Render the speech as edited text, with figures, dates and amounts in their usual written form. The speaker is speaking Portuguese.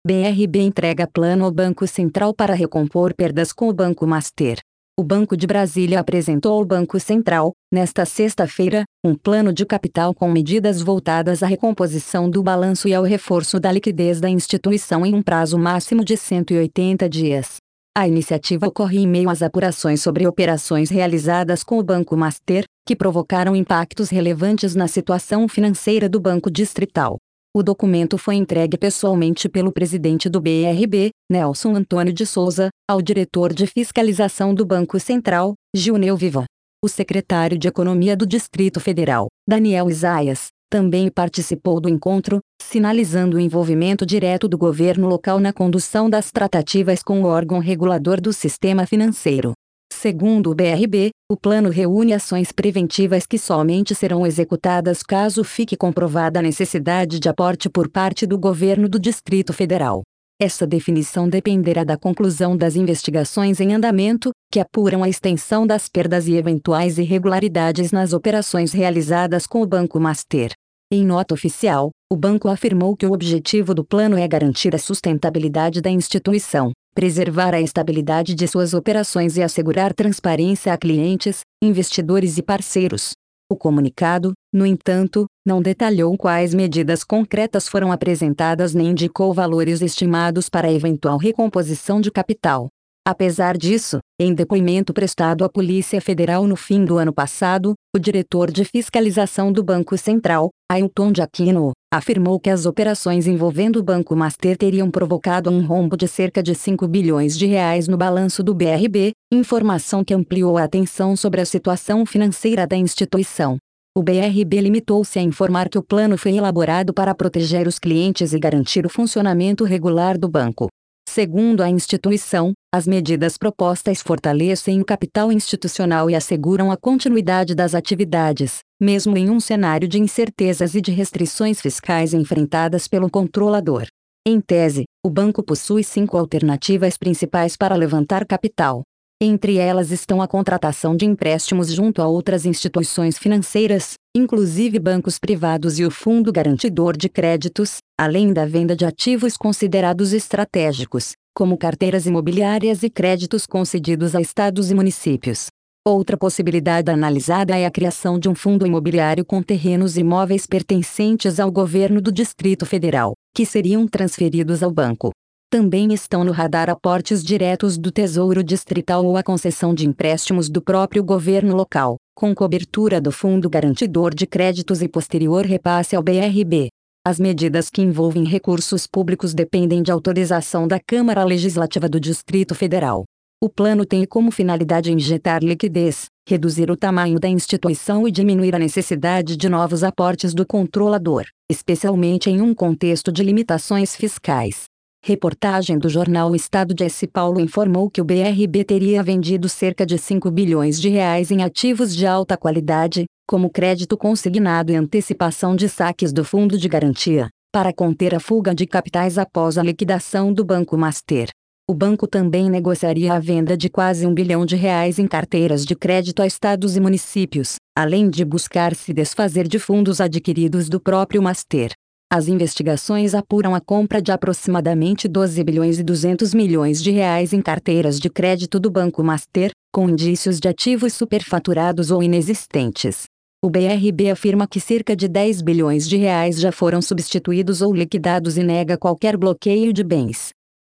BRB entrega plano ao Banco Central para recompor perdas com o Banco Master. O Banco de Brasília apresentou ao Banco Central, nesta sexta-feira, um plano de capital com medidas voltadas à recomposição do balanço e ao reforço da liquidez da instituição em um prazo máximo de 180 dias. A iniciativa ocorre em meio às apurações sobre operações realizadas com o Banco Master, que provocaram impactos relevantes na situação financeira do Banco Distrital. O documento foi entregue pessoalmente pelo presidente do BRB, Nelson Antônio de Souza, ao diretor de fiscalização do Banco Central, Gilneu Viva. O secretário de Economia do Distrito Federal, Daniel Isaias, também participou do encontro, sinalizando o envolvimento direto do governo local na condução das tratativas com o órgão regulador do sistema financeiro. Segundo o BRB, o plano reúne ações preventivas que somente serão executadas caso fique comprovada a necessidade de aporte por parte do governo do Distrito Federal. Essa definição dependerá da conclusão das investigações em andamento, que apuram a extensão das perdas e eventuais irregularidades nas operações realizadas com o Banco Master. Em nota oficial, o banco afirmou que o objetivo do plano é garantir a sustentabilidade da instituição, preservar a estabilidade de suas operações e assegurar transparência a clientes, investidores e parceiros. O comunicado, no entanto, não detalhou quais medidas concretas foram apresentadas nem indicou valores estimados para a eventual recomposição de capital. Apesar disso, em depoimento prestado à Polícia Federal no fim do ano passado, o diretor de fiscalização do Banco Central, Ailton de Aquino, afirmou que as operações envolvendo o Banco Master teriam provocado um rombo de cerca de 5 bilhões de reais no balanço do BRB, informação que ampliou a atenção sobre a situação financeira da instituição. O BRB limitou-se a informar que o plano foi elaborado para proteger os clientes e garantir o funcionamento regular do banco. Segundo a instituição, as medidas propostas fortalecem o capital institucional e asseguram a continuidade das atividades, mesmo em um cenário de incertezas e de restrições fiscais enfrentadas pelo controlador. Em tese, o banco possui 5 alternativas principais para levantar capital. Entre elas estão a contratação de empréstimos junto a outras instituições financeiras, inclusive bancos privados e o Fundo Garantidor de Créditos, além da venda de ativos considerados estratégicos, como carteiras imobiliárias e créditos concedidos a estados e municípios. Outra possibilidade analisada é a criação de um fundo imobiliário com terrenos e imóveis pertencentes ao governo do Distrito Federal, que seriam transferidos ao banco. Também estão no radar aportes diretos do Tesouro Distrital ou a concessão de empréstimos do próprio governo local, com cobertura do Fundo Garantidor de Créditos e posterior repasse ao BRB. As medidas que envolvem recursos públicos dependem de autorização da Câmara Legislativa do Distrito Federal. O plano tem como finalidade injetar liquidez, reduzir o tamanho da instituição e diminuir a necessidade de novos aportes do controlador, especialmente em um contexto de limitações fiscais. Reportagem do jornal O Estado de São Paulo informou que o BRB teria vendido cerca de 5 bilhões de reais em ativos de alta qualidade, como crédito consignado e antecipação de saques do Fundo de Garantia, para conter a fuga de capitais após a liquidação do Banco Master. O banco também negociaria a venda de quase 1 bilhão de reais em carteiras de crédito a estados e municípios, além de buscar se desfazer de fundos adquiridos do próprio Master. As investigações apuram a compra de aproximadamente 12 bilhões e 200 milhões de reais em carteiras de crédito do Banco Master, com indícios de ativos superfaturados ou inexistentes. O BRB afirma que cerca de 10 bilhões de reais já foram substituídos ou liquidados e nega qualquer bloqueio de bens.